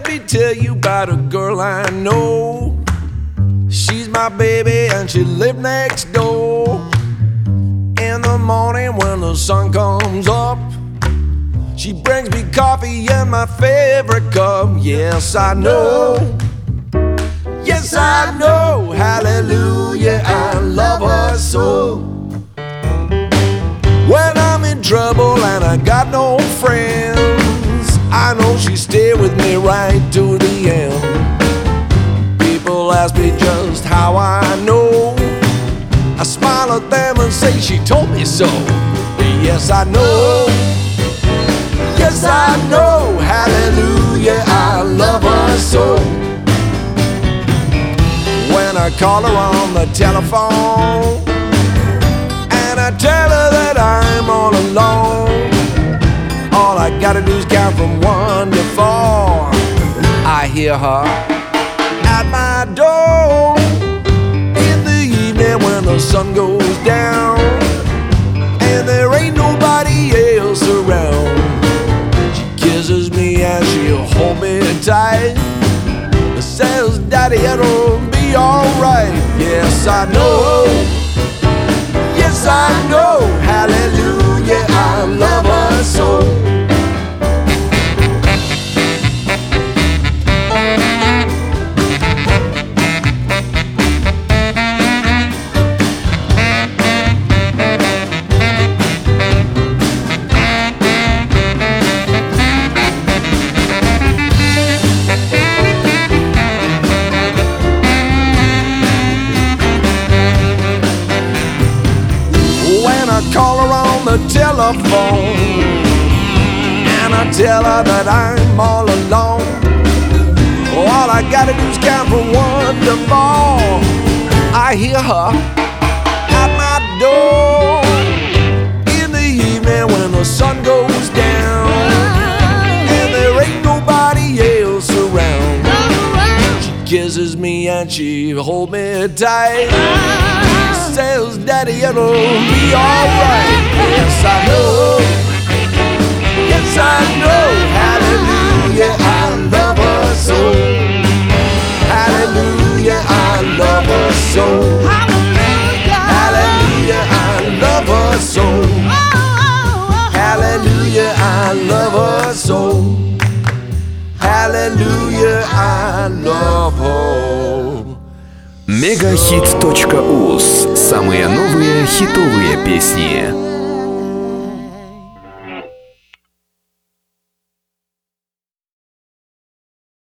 let me tell you about a girl I know. She's my baby and she lives next door. In the morning when the sun comes up, she brings me coffee in my favorite cup. Yes, I know. Yes, I know. Hallelujah, I love her so. When I'm in trouble and I got no friends, I know she stay with me right to the end. People ask me just how I know. I smile at them and say she told me so. Yes, I know. Yes, I know. Hallelujah, I love her so. When I call her on the telephone and I tell her that I'm all alone, all I gotta do is count from 1 to 4. I hear her at my door in the evening when the sun goes down and there ain't nobody else around. She kisses me and she'll hold me tight, says, Daddy, it'll be alright. Yes, I know. Yes, I know. Hallelujah, I love her so. Call her on the telephone and I tell her that I'm all alone. All I gotta do is count from 1 to 4. I hear her at my door in the evening when the sun goes down and there ain't nobody else around. She kisses me and she holds me tight, says, Daddy, it'll be alright. Yes, I know. Yes, I know. Hallelujah, I love her so. Hallelujah, I love her so. Hallelujah, I love her so. Hallelujah, I love her so. Hallelujah, I love her. Мегахит.уз. Самые новые хитовые песни.